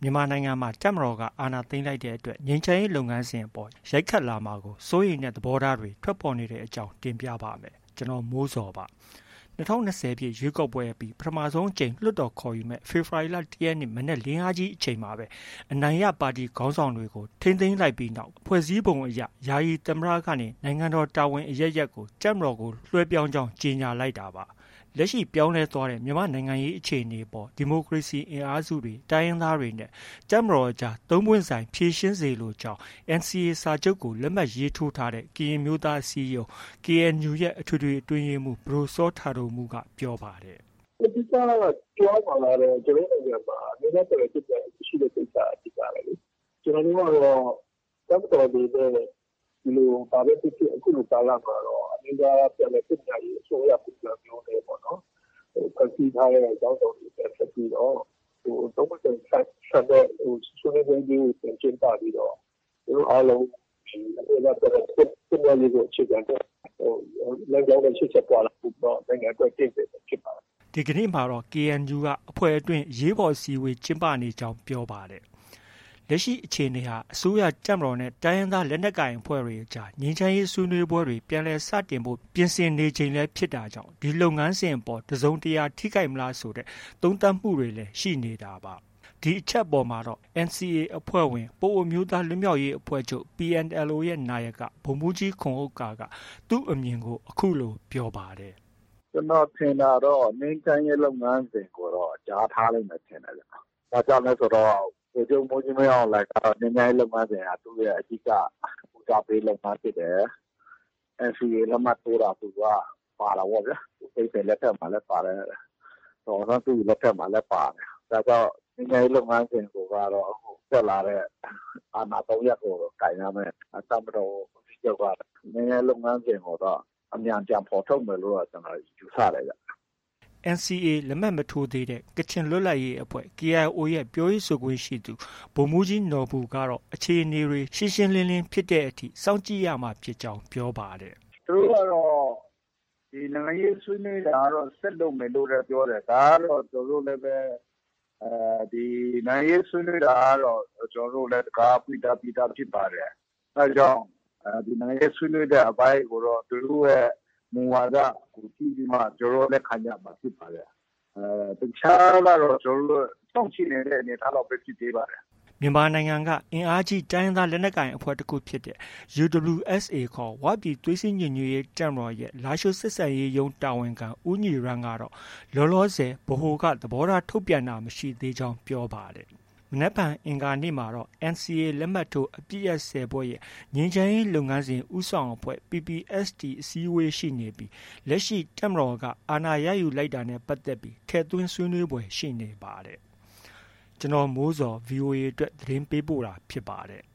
မြန်မာနိုင်ငံမှာတပ်မတော်ကအာဏာသိမ်းလိုက်တဲ့အတွက်ငြိမ်းချမ်းရေးလုပ်ငန်းစဉ်အပေါ်ရိုက်ခတ်လာမှာကိုစိုးရိမ်တဲ့သဘောထားတွေထွက်ပေါ်နေတဲ့အကြောင်းတင်ပြပါမယ်။ကျွန်တော်မိုးစောပါ။2020ပြည့်ရွေးကောက်ပွဲအပြီးပထမဆုံးအကြိမ်လွှတ်တော်ခေါ်ယူမဲ့ဖေဖော်ဝါရီလ1ရက်နေ့မနေ့လင်းအားကြီးအချိန်မှာပဲအနိုင်ရပါတီခေါင်းဆောင်တွေကိုထိန်းသိမ်းလိုက်ပြီးနောက်ဖွဲ့စည်းပုံအရယာယီသမ္မတကနေနိုင်ငံတော်တာဝန်အရပ်ကိုတပ်မတော်ကိုလွှဲပြောင်းကြောင်းကြေညာလိုက်တာပါ။လက်ရှိပြောင်းလဲသွားတဲ့မြန်မာနိုင်ငံရေးအခြေအနေပေါ်ဒီမိုကရေစီအင်အားစုတွေတိုင်းရင်းသားတွေနဲ့တပ်မတော်အကြားသုံးပွင့်ဆိုင်ဖြည့်ရှင်းစေလိုကြောင်း NCA စာချုပ်ကိုလက်မှတ်ရေးထိုးထားတဲ့ကရင်မျိုးသားအစည်းအရုံး KNU ရဲ့အထွေထွေအတွင်းရေးမှူးဘရိုစောထာဒိုမှုကပြောပါတယ်။အဓိကပြောပါလာတယ်ကျွန်တော်တို့နိုင်ငံမှာအနေနဲ့တော်တော်ရှိတဲ့ကိစ္စအဓိကပဲလေ။ကျွန်တော်တို့ကတော့တပ်တော်တွေနဲ့ဒီလိုပါပဲဖြစ်ဖြစ်အခုလိုကာလမှာတော့အမျိုးသားပြည်နယ်ပြည်နယ်ရေးအစိုးရပုံစံမျိုးနဲ့ပေါ့နော်။ဖွဲ့စည်းထားတဲ့အကြောင်းတွေဆက်ပြီးတော့သုံးပွင့်ဆိုင်ဆက်တဲ့ဆွေးနွေးပွဲတွေပြင်ဆင်ပါပြီးတော့ဒီအားလုံးဒီအမျိုးသားပြည်နယ်ရေးကိုအခြေခံတဲ့လက်ကြောင်းနဲ့ရှေ့ဆက်သွားလာဖို့တော့နိုင်ငံအတွက်တည်တယ်ဖြစ်ပါတယ်။ဒီကနေ့မှာတော့ KNU ကအဖွဲ့အတွင်းရေးပေါ်စီဝေးကျင်းပနေကြောင်းပြောပါတယ်။လက်ရှိအခြေအနေဟာအစိုးရတပ်မတော်နဲ့တိုင်းရင်းသားလက်နက်ကိုင်အဖွဲ့တွေအကြားငြိမ်းချမ်းရေးဆွေးနွေးပွဲတွေပြန်လည်စတင်ဖို့ပြင်ဆင်နေချိန်လည်းဖြစ်တာကြောင့်ဒီလုပ်ငန်းစဉ်အပေါ်တစုံတရာထိခိုက်မလားဆိုတဲ့သုံးသပ်မှုတွေလည်းရှိနေတာပါ။ဒီအချက်ပေါ်မှာတော့ NCA အဖွဲ့ဝင်ပအိုဝ်းအမျိုးသားလွတ်မြောက်ရေးအဖွဲ့ချုပ် PNLO ရဲ့နာယကဗိုလ်မှူးကြီးခွန်ဥက္ကာကသူ့အမြင်ကိုအခုလိုပြောပါတယ်။ကျွန်တော်ထင်တာတော့ငြိမ်းချမ်းရေးလုပ်ငန်းစဉ်ကိုတော့ကြားထားလိုက်မယ်ထင်တယ်ဗျ။ဒါကြောင့်လဲဆိုတော့ဗိုလ်ချုပ်မှူးကြီးမင်းအောင်လှိုင်ကတော့ငြိမ်းချမ်းရေးလုပ်ငန်းစဉ်ဟာသူ့ရဲ့အဓိကဦးစားပေးလုပ်ငန်းဖြစ်တယ်။ NCA လက်မှတ်ထိုးတာသူကပါတာပေါ့ဗျာ။သူစိတ်လက်ထက်မှာလည်းပါတယ်။တော့သူ့လက်ထက်မှာလည်းပါတယ်။ဒါကြောင့်ငြိမ်းချမ်းရေးလုပ်ငန်းစဉ်ကိုကတော့အခုတက်လာတဲ့အာဏာ၃ရပ်ကိုကင်ရမယ်။တပ်မတော်ဒီကျောက်ကငြိမ်းချမ်းရေးလုပ်ငန်းစဉ်ကိုတော့အမြန်ပြန်ဖော်ထုတ်မယ်လို့ကျွန်တော်ယူဆတယ်ဗျ။ NCA လက်မှတ်မထိုးသေးတဲ့ကချင်လွတ်လပ်ရေးအဖွဲ့ KIO ရဲ့ပြောရေးဆိုခွင့်ရှိသူဗိုလ်မှူးကြီးနော်ဘူကတော့အခြေအနေတွေရှင်းရှင်းလင်းလင်းဖြစ်တဲ့အထိစောင့်ကြည့်ရမှာဖြစ်ကြောင်းပြောပါတယ်။သူတို့ကတော့ဒီနိုင်ငံရေးဆွေးနွေးတာကတော့ဆက်လုပ်မယ်လို့လည်းပြောတယ်။ဒါကတော့သူတို့လည်းပဲဒီနိုင်ငံရေးဆွေးနွေးတာကတော့ကျွန်တော်တို့လည်းတကားပြီးသားဖြစ်ပါတယ်။အဲကြောင့်ဒီနိုင်ငံရေးဆွေးနွေးတဲ့အပိုင်းကိုတော့သူတို့ရဲ့မူဝါဒကိုကြည့်ပြီးမှကျွန်တော်လည်းခံရမှာဖြစ်ပါတယ်။တခြားကတော့ကျွန်တော်တို့စောင့်ကြည့်နေတဲ့အနေအထားတော့ပဲဖြစ်သေးပါတယ်။မြန်မာနိုင်ငံကအင်အားကြီးတိုင်းရင်းသားလက်နက်ကိုင်အဖွဲ့တစ်ခုဖြစ်တဲ့ UWSA ခေါ်ဝပြည်သွေးစည်းညီညွတ်ရေးတပ်မတော်ရဲ့လားရှိုးဆက်ဆံရေးရုံးတာဝန်ခံဦးညီရန်ကတော့လောလောဆယ်ဗဟိုကသဘောထားထုတ်ပြန်တာမရှိသေးကြောင်းပြောပါတယ်။မနက်ဖြန်အင်္ဂါနေ့မှာတော့ NCA လက်မှတ်ထိုးအပစ်ရပ်10ဖွဲ့ရဲ့ငြိမ်းချမ်းရေးလုပ်ငန်းစဉ်ဦးဆောင်အဖွဲ့ PPST အစည်းအဝေးရှိနေပြီးလက်ရှိတပ်မတော်ကအာဏာရယူလိုက်တာနဲ့ပတ်သက်ပြီးထည့်သွင်းဆွေးနွေးပွဲရှိနေပါတယ်။ကျွန်တော်မိုးစော VOA အတွက်သတင်းပေးပို့တာဖြစ်ပါတယ်